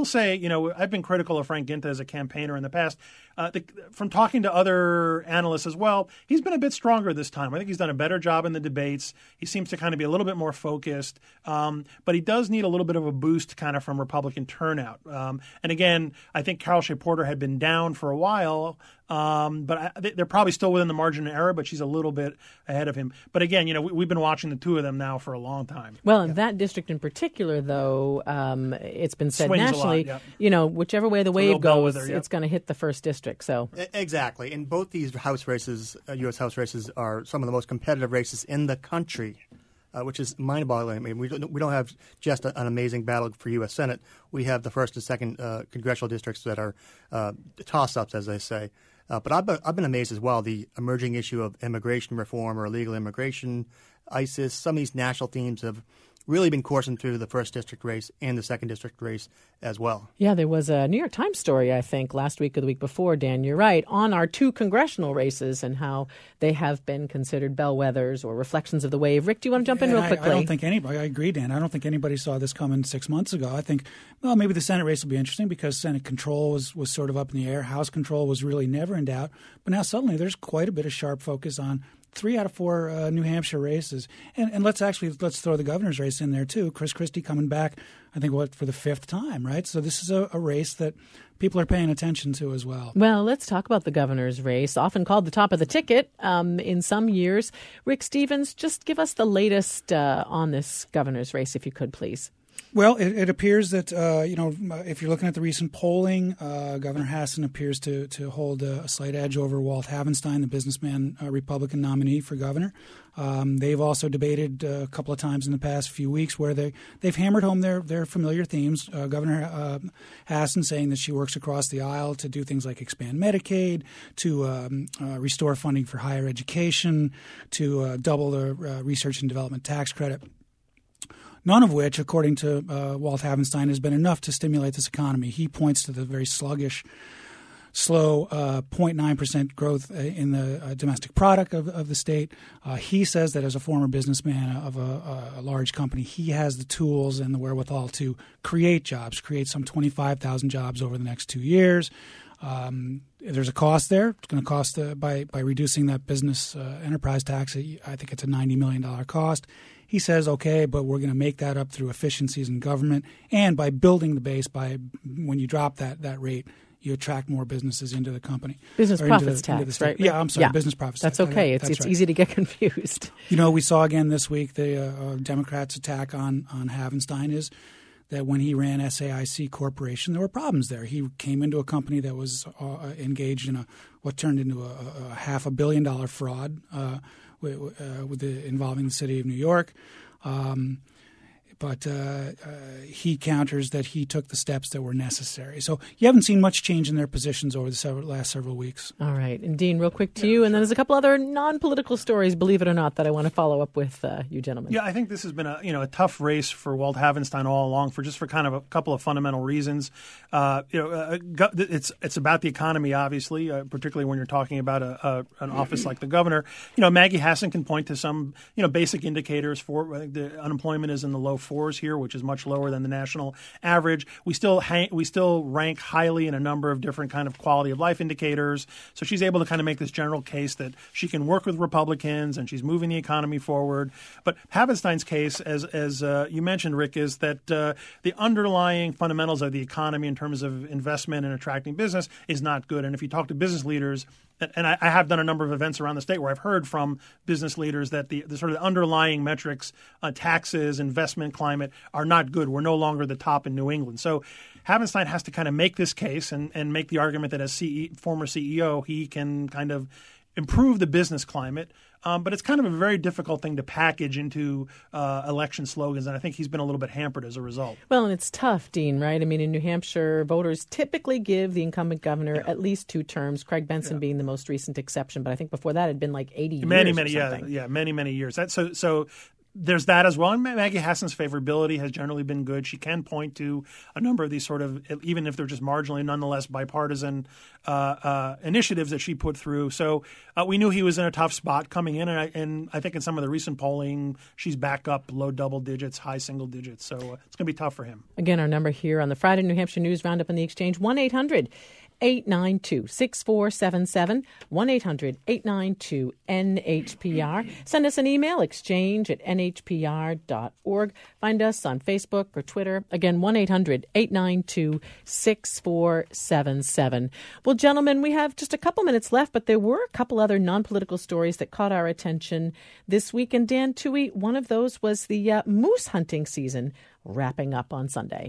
say, you know, I've been critical of Frank Ginta as a campaigner in the past. Uh, the, from talking to other analysts as well, he's been a bit stronger this time. I think he's done a better job in the debates. He seems to kind of be a little bit more focused, um, but he does need a little bit of a boost kind of from Republican turnout. Um, and again, I think Carol Shea Porter had been down for a while, um, but I, they're probably still within the margin of error, but she's a little bit ahead of him. But again, you know, we, we've been watching the two of them now for a long time. Well, in yeah. that district in particular, though, um, it's been said Swings nationally, a lot, yeah. you know, whichever way the wave goes, yep. it's going to hit the first district. So exactly, and both these House races, uh, U S House races, are some of the most competitive races in the country, uh, which is mind-boggling. I mean, we don't, we don't have just a, an amazing battle for U S Senate. We have the first and second uh, congressional districts that are uh, toss-ups, as they say. Uh, but I've been, I've been amazed as well, the emerging issue of immigration reform or illegal immigration, ISIS. Some of these national themes have really been coursing through the first district race and the second district race as well. Yeah, there was a New York Times story, I think, last week or the week before, Dan, you're right, on our two congressional races and how they have been considered bellwethers or reflections of the wave. Rick, do you want to jump in real I, quickly? I don't think anybody, I agree, Dan. I don't think anybody saw this coming six months ago. I think, well, maybe the Senate race will be interesting because Senate control was, was sort of up in the air. House control was really never in doubt. But now suddenly there's quite a bit of sharp focus on three out of four uh, New Hampshire races. And, and let's actually let's throw the governor's race in there, too. Chris Christie coming back, I think, what, for the fifth time, right? So this is a, a race that people are paying attention to as well. Well, let's talk about the governor's race, often called the top of the ticket um, in some years. Rick Stevens, just give us the latest uh, on this governor's race, if you could, please. Well, it, it appears that, uh, you know, if you're looking at the recent polling, uh, Governor Hassan appears to, to hold a, a slight edge over Walt Havenstein, the businessman uh, Republican nominee for governor. Um, they've also debated uh, a couple of times in the past few weeks where they, they've hammered home their, their familiar themes. Uh, Governor uh, Hassan saying that she works across the aisle to do things like expand Medicaid, to um, uh, restore funding for higher education, to uh, double the uh, research and development tax credit. None of which, according to uh, Walt Havenstein, has been enough to stimulate this economy. He points to the very sluggish, slow uh, zero point nine percent growth in the uh, domestic product of, of the state. Uh, he says that as a former businessman of a, a large company, he has the tools and the wherewithal to create jobs, create some twenty-five thousand jobs over the next two years. Um, there's a cost there. It's going to cost uh, by by reducing that business uh, enterprise tax. I think it's a ninety million dollars cost. He says, okay, but we're going to make that up through efficiencies in government and by building the base. By when you drop that that rate, you attract more businesses into the company. Business profits the, tax, right? Yeah, I'm sorry, yeah. business profits That's tax. That's okay. That, it's that's it's right. easy to get confused. You know, we saw again this week the uh, Democrats' attack on on Havenstein is that when he ran S A I C Corporation, there were problems there. He came into a company that was uh, engaged in a what turned into a, a half a billion dollar fraud uh, with, uh, with the, involving the city of New York. Um, but uh, uh, he counters that he took the steps that were necessary. So you haven't seen much change in their positions over the several, last several weeks. All right. And Dean, real quick to yeah, you. And then there's a couple other non-political stories, believe it or not, that I want to follow up with uh, you gentlemen. Yeah, I think this has been a you know a tough race for Walt Havenstein all along for just for kind of a couple of fundamental reasons. Uh, you know, uh, it's it's about the economy, obviously, uh, particularly when you're talking about a, a, an office like the governor. You know, Maggie Hassan can point to some you know basic indicators for I think the unemployment is in the low fours here, which is much lower than the national average. We still hang, we still rank highly in a number of different kind of quality of life indicators. So she's able to kind of make this general case that she can work with Republicans and she's moving the economy forward. But Havenstein's case, as as uh, you mentioned, Rick, is that uh, the underlying fundamentals of the economy in terms of investment and attracting business is not good. And if you talk to business leaders, and I, I have done a number of events around the state where I've heard from business leaders that the, the sort of underlying metrics, uh, taxes, investment climate are not good. We're no longer the top in New England. So Havenstein has to kind of make this case and, and make the argument that as C E, former C E O, he can kind of improve the business climate. Um, but it's kind of a very difficult thing to package into uh, election slogans, and I think he's been a little bit hampered as a result. Well, and it's tough, Dean, right? I mean, in New Hampshire, voters typically give the incumbent governor yeah. at least two terms, Craig Benson yeah. being the most recent exception. But I think before that had been like eighty many, years many, or something. Yeah, yeah, many, many years. That, so, so there's that as well. And Maggie Hassan's favorability has generally been good. She can point to a number of these sort of, even if they're just marginally, nonetheless bipartisan uh, uh, initiatives that she put through. So uh, we knew he was in a tough spot coming in, and I, and I think in some of the recent polling, she's back up low double digits, high single digits. So uh, it's going to be tough for him. Again, our number here on the Friday New Hampshire News Roundup in the Exchange, one eight hundred eight nine two six four seven seven, one eight hundred eight nine two N H P R. Send us an email, exchange at N H P R dot org. Find us on Facebook or Twitter. Again, one eight hundred eight nine two six four seven seven. Well, gentlemen, we have just a couple minutes left, but there were a couple other non-political stories that caught our attention this week. And Dan Toohey, one of those was the uh, moose hunting season wrapping up on Sunday.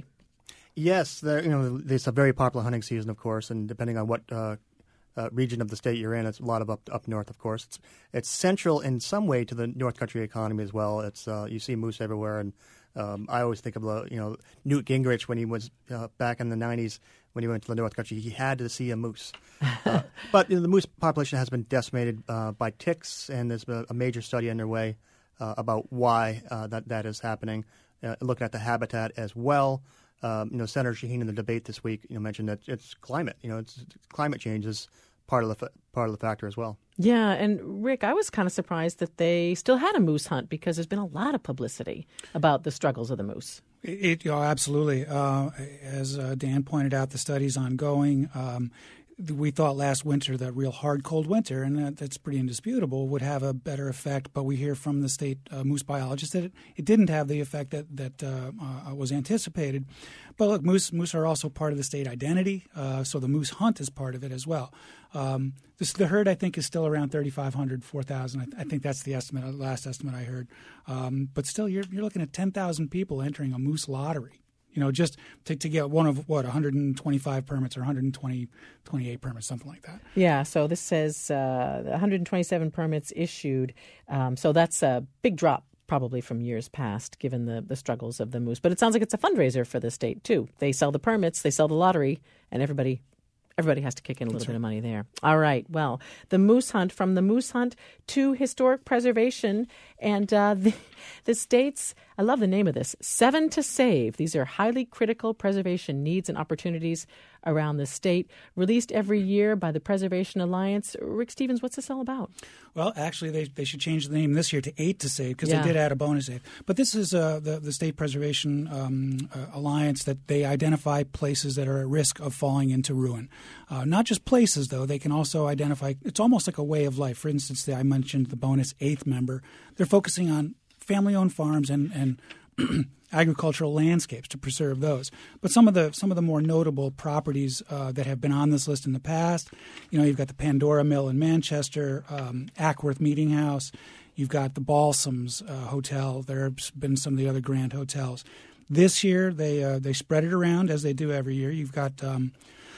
Yes, there, you know, it's a very popular hunting season, of course, and depending on what uh, uh, region of the state you're in, it's a lot of up up north, of course. It's it's central in some way to the North Country economy as well. It's uh, you see moose everywhere, and um, I always think of the you know Newt Gingrich when he was uh, back in the nineties when he went to the North Country, he had to see a moose. uh, but you know, the moose population has been decimated uh, by ticks, and there's been a major study underway uh, about why uh, that that is happening. Uh, looking at the habitat as well. Um, you know, Senator Shaheen in the debate this week, you know, mentioned that it's climate. You know, it's, it's climate change is part of the fa- part of the factor as well. Yeah, and Rick, I was kind of surprised that they still had a moose hunt because there's been a lot of publicity about the struggles of the moose. It, it, oh, absolutely. Uh, as uh, Dan pointed out, the study's ongoing. Um, we thought last winter that real hard cold winter, and that, that's pretty indisputable, would have a better effect. But we hear from the state uh, moose biologist that it, it didn't have the effect that that uh, uh, was anticipated. But look, moose moose are also part of the state identity, uh, so the moose hunt is part of it as well. Um, this, the herd, I think, is still around thirty-five hundred, four thousand. I, th- I think that's the estimate, last estimate I heard. Um, but still, you're you're looking at ten thousand people entering a moose lottery. You know, just to, to get one of, what, one hundred twenty-five permits or one hundred twenty, twenty-eight permits, something like that. Yeah, so this says uh, one hundred twenty-seven permits issued. Um, so that's a big drop probably from years past, given the, the struggles of the moose. But it sounds like it's a fundraiser for the state, too. They sell the permits, they sell the lottery, and everybody everybody has to kick in a little That's bit right. of money there. All right, well, the moose hunt, from the moose hunt to historic preservation, and uh, the, the state's, I love the name of this, Seven to Save. These are highly critical preservation needs and opportunities around the state, released every year by the Preservation Alliance. Rick Stevens, what's this all about? Well, actually, they they should change the name this year to Eight to Save, because Yeah. they did add a bonus save. But this is uh, the, the State Preservation um, uh, Alliance, that they identify places that are at risk of falling into ruin. Uh, not just places, though. They can also identify – it's almost like a way of life. For instance, the, I mentioned the bonus eighth member. They're focusing on family-owned farms and, and agricultural landscapes to preserve those. But some of the some of the more notable properties uh, that have been on this list in the past, you know, you've got the Pandora Mill in Manchester, um, Ackworth Meeting House. You've got the Balsams uh, Hotel. There have been some of the other grand hotels. This year, they uh, they spread it around as they do every year. You've got um,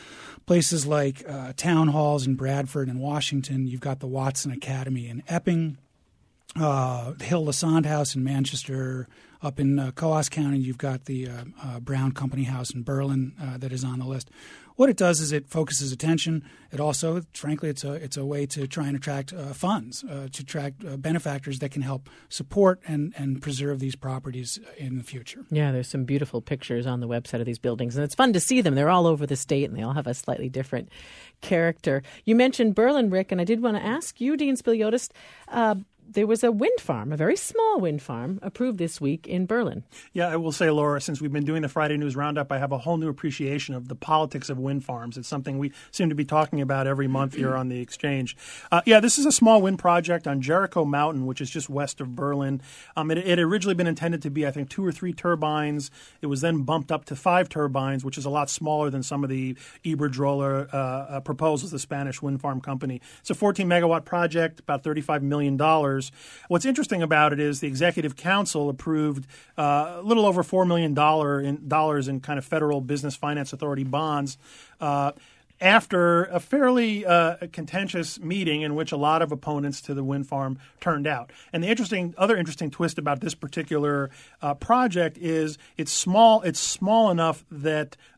places like uh, town halls in Bradford and Washington. You've got the Watson Academy in Epping, uh, the Hill LaSande House in Manchester. Up in uh, Coos County, you've got the uh, uh, Brown Company House in Berlin uh, that is on the list. What it does is it focuses attention. It also, frankly, it's a it's a way to try and attract uh, funds, uh, to attract uh, benefactors that can help support and, and preserve these properties in the future. Yeah, there's some beautiful pictures on the website of these buildings, and it's fun to see them. They're all over the state, and they all have a slightly different character. You mentioned Berlin, Rick, and I did want to ask you, Dean Spiliotis, uh, there was a wind farm, a very small wind farm, approved this week in Berlin. Yeah, I will say, Laura, since we've been doing the Friday News Roundup, I have a whole new appreciation of the politics of wind farms. It's something we seem to be talking about every month here on the Exchange. Uh, yeah, this is a small wind project on Jericho Mountain, which is just west of Berlin. Um, it, it had originally been intended to be, I think, two or three turbines. It was then bumped up to five turbines, which is a lot smaller than some of the Iberdrola uh, uh, proposals, the Spanish wind farm company. It's a fourteen megawatt project, about thirty-five million dollars. What's interesting about it is the Executive Council approved uh, a little over four million dollars in, dollars in kind of federal business finance authority bonds uh, after a fairly uh, contentious meeting in which a lot of opponents to the wind farm turned out. And the interesting, other interesting twist about this particular uh, project is it's small. It's small enough that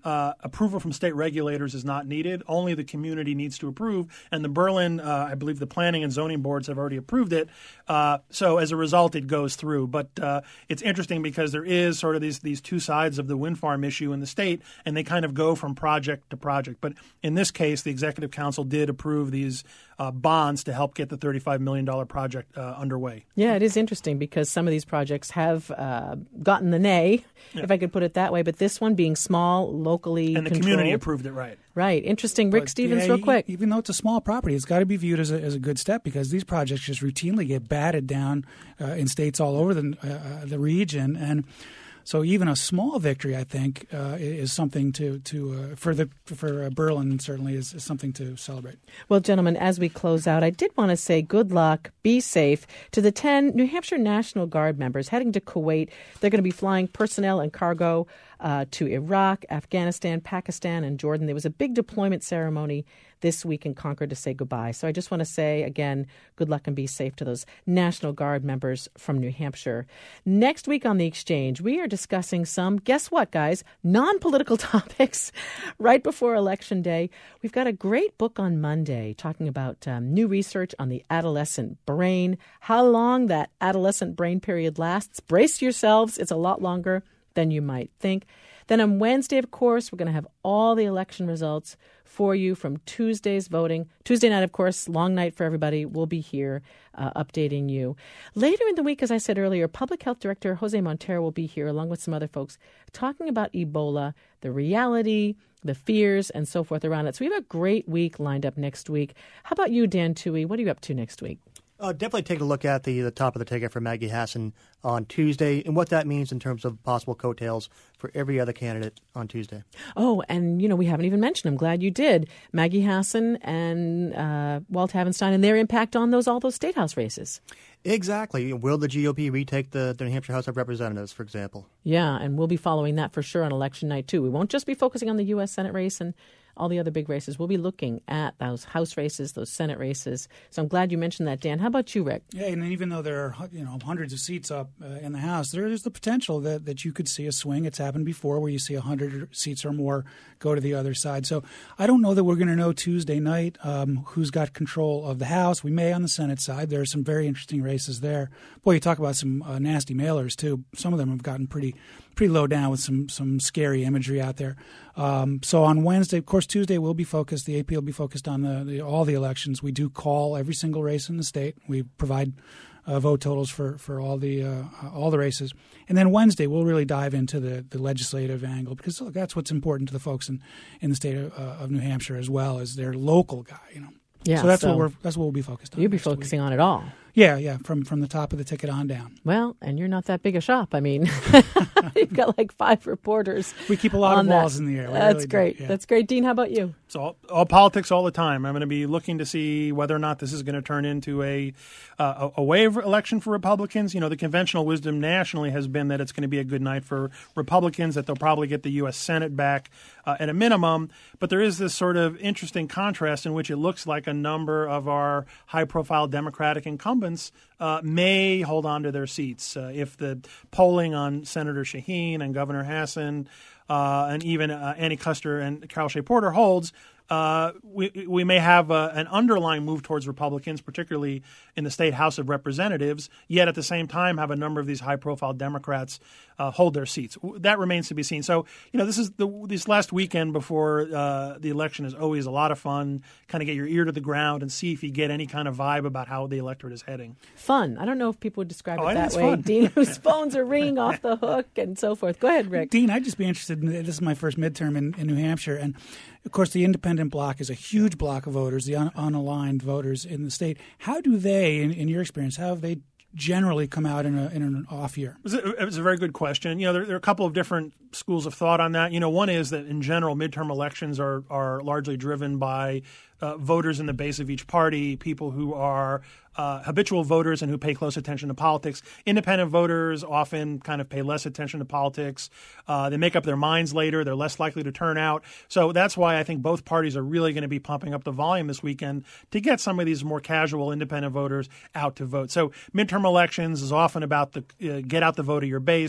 uh, approval from state regulators is not needed. Only the community needs to approve. And the Berlin, uh, I believe the planning and zoning boards have already approved it. Uh, so as a result, it goes through. But uh, it's interesting because there is sort of these, these two sides of the wind farm issue in the state, and they kind of go from project to project. But in this case, the Executive Council did approve these uh, bonds to help get the thirty-five million dollars project uh, underway. Yeah, it is interesting because some of these projects have uh, gotten the nay, yeah. if I could put it that way. But this one being small, locally and the controlled. community approved it, right? Right. Interesting. Rick but, Stevens, yeah, real quick. Even though it's a small property, it's got to be viewed as a, as a good step because these projects just routinely get batted down uh, in states all over the, uh, the region. And so even a small victory, I think, uh, is something to, to uh, for the for uh, Berlin certainly is, is something to celebrate. Well, gentlemen, as we close out, I did want to say good luck, be safe to the ten New Hampshire National Guard members heading to Kuwait. They're going to be flying personnel and cargo uh, to Iraq, Afghanistan, Pakistan, and Jordan. There was a big deployment ceremony this week in Concord to say goodbye. So I just want to say, again, good luck and be safe to those National Guard members from New Hampshire. Next week on The Exchange, we are discussing some, guess what, guys, non-political topics right before Election Day. We've got a great book on Monday talking about um, new research on the adolescent brain, how long that adolescent brain period lasts. Brace yourselves. It's a lot longer than you might think. Then on Wednesday, of course, we're going to have all the election results for you from Tuesday's voting. Tuesday night, of course, long night for everybody. We'll be here uh, updating you. Later in the week, as I said earlier, Public Health Director Jose Montero will be here along with some other folks talking about Ebola, the reality, the fears, and so forth around it. So we have a great week lined up next week. How about you, Dan Toohey? What are you up to next week? Uh, definitely take a look at the, the top of the ticket for Maggie Hassan on Tuesday and what that means in terms of possible coattails for every other candidate on Tuesday. Oh, and, you know, we haven't even mentioned, I'm glad you did, Maggie Hassan and uh, Walt Havenstein and their impact on those all those state house races. Exactly. Will the G O P retake the, the New Hampshire House of Representatives, for example? Yeah, and we'll be following that for sure on election night, too. We won't just be focusing on the U S Senate race and all the other big races. We'll be looking at those House races, those Senate races. So I'm glad you mentioned that, Dan. How about you, Rick? Yeah, and even though there are you know hundreds of seats up uh, in the House, there is the potential that, that you could see a swing. It's happened before where you see one hundred seats or more go to the other side. So I don't know that we're going to know Tuesday night um, who's got control of the House. We may on the Senate side. There are some very interesting races there. Boy, you talk about some uh, nasty mailers, too. Some of them have gotten pretty pretty low down with some some scary imagery out there. Um, so on Wednesday, of course, Tuesday will be focused. The A P will be focused on the, the all the elections. We do call every single race in the state. We provide uh, vote totals for for all the uh, all the races. And then Wednesday, we'll really dive into the, the legislative angle because look, that's what's important to the folks in, in the state of, uh, of New Hampshire as well as their local guy. You know. Yeah, so that's so what we're that's what we'll be focused on. You'll be focusing week. on it all. Yeah, yeah, from from the top of the ticket on down. Well, and you're not that big a shop. I mean, you've got like five reporters. We keep a lot of balls that. in the air. We That's really great. Do, yeah. That's great. Dean, how about you? It's all, all politics all the time. I'm going to be looking to see whether or not this is going to turn into a, uh, a, a wave election for Republicans. You know, the conventional wisdom nationally has been that it's going to be a good night for Republicans, that they'll probably get the U S Senate back uh, at a minimum. But there is this sort of interesting contrast in which it looks like a number of our high-profile Democratic incumbents uh, may hold on to their seats. Uh, if the polling on Senator Shaheen and Governor Hassan uh, and even uh, Annie Kuster and Carol Shea Porter holds, uh, we we may have uh, an underlying move towards Republicans, particularly in the state House of Representatives, yet at the same time have a number of these high-profile Democrats uh, hold their seats. That remains to be seen. So, you know, this is the this last weekend before uh, the election is always a lot of fun, kind of get your ear to the ground and see if you get any kind of vibe about how the electorate is heading. Fun. I don't know if people would describe oh, it that way, fun. Dean, whose phones are ringing off the hook and so forth. Go ahead, Rick. Dean, I'd just be interested in – this is my first midterm in, in New Hampshire, and of course, the independent bloc is a huge bloc of voters, the un- unaligned voters in the state. How do they, in, in your experience, how have they generally come out in, a, in an off year? It was, a, it was a very good question. You know, there, there are a couple of different schools of thought on that. You know, one is that in general, midterm elections are are largely driven by uh, voters in the base of each party, people who are uh, habitual voters and who pay close attention to politics. Independent voters often kind of pay less attention to politics. Uh, they make up their minds later. They're less likely to turn out. So that's why I think both parties are really going to be pumping up the volume this weekend to get some of these more casual independent voters out to vote. So midterm elections is often about the uh, get out the vote of your base,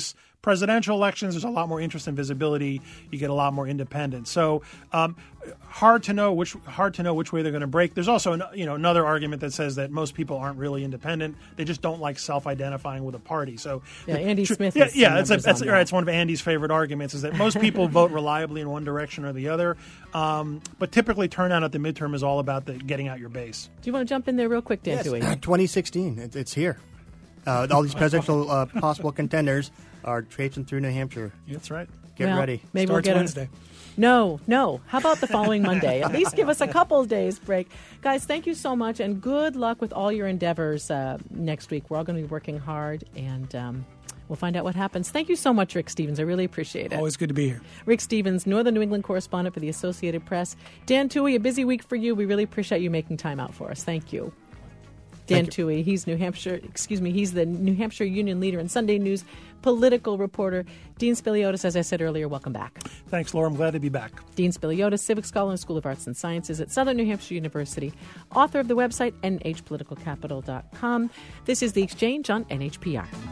Presidential elections, there's a lot more interest and visibility. You get a lot more independence. So um, hard to know which hard to know which way they're going to break. There's also an, you know another argument that says that most people aren't really independent. They just don't like self-identifying with a party. So yeah, Andy tr- Smith. Yeah, has yeah, it's a, on it's, that. right, it's one of Andy's favorite arguments is that most people vote reliably in one direction or the other. Um, but typically, turnout at the midterm is all about the getting out your base. Do you want to jump in there real quick, Dan Yes. Tui? twenty sixteen, it, it's here. Uh, all these presidential uh, possible contenders are traipsing through New Hampshire. That's right. Get Well, ready. Maybe Starts we'll get Wednesday. A, no, no. How about the following Monday? At least give us a couple of days break. Guys, thank you so much, and good luck with all your endeavors uh, next week. We're all going to be working hard, and um, we'll find out what happens. Thank you so much, Rick Stevens. I really appreciate it. Always good to be here. Rick Stevens, Northern New England correspondent for the Associated Press. Dan Tui, a busy week for you. We really appreciate you making time out for us. Thank you. Dan Tui, he's New Hampshire, excuse me, he's the New Hampshire Union leader and Sunday News political reporter. Dean Spiliotis, as I said earlier, welcome back. Thanks, Laura. I'm glad to be back. Dean Spiliotis, civic scholar in School of Arts and Sciences at Southern New Hampshire University, author of the website N H political capital dot com. This is The Exchange on N H P R.